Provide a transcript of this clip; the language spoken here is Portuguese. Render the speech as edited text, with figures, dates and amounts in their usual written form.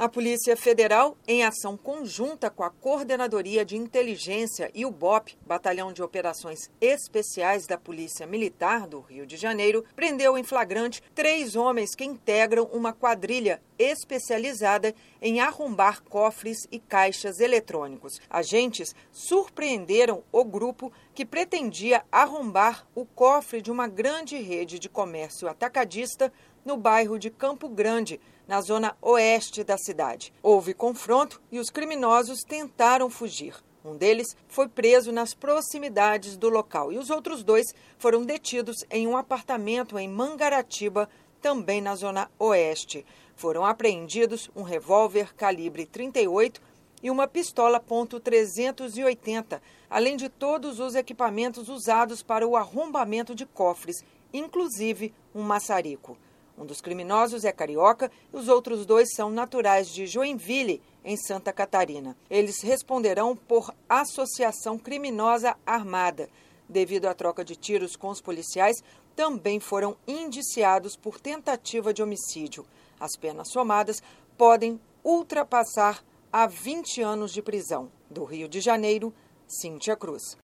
A Polícia Federal, em ação conjunta com a Coordenadoria de Inteligência e o BOP, Batalhão de Operações Especiais da Polícia Militar do Rio de Janeiro, prendeu em flagrante 3 homens que integram uma quadrilha especializada em arrombar cofres e caixas eletrônicos. Agentes surpreenderam o grupo que pretendia arrombar o cofre de uma grande rede de comércio atacadista no bairro de Campo Grande, na zona oeste da cidade. Houve confronto e os criminosos tentaram fugir. Um deles foi preso nas proximidades do local e os outros 2 foram detidos em um apartamento em Mangaratiba, também na zona oeste. Foram apreendidos um revólver calibre 38 e uma pistola .380, além de todos os equipamentos usados para o arrombamento de cofres, inclusive um maçarico. Um dos criminosos é carioca e os outros 2 são naturais de Joinville, em Santa Catarina. Eles responderão por associação criminosa armada. Devido à troca de tiros com os policiais, também foram indiciados por tentativa de homicídio. As penas somadas podem ultrapassar a 20 anos de prisão. Do Rio de Janeiro, Cíntia Cruz.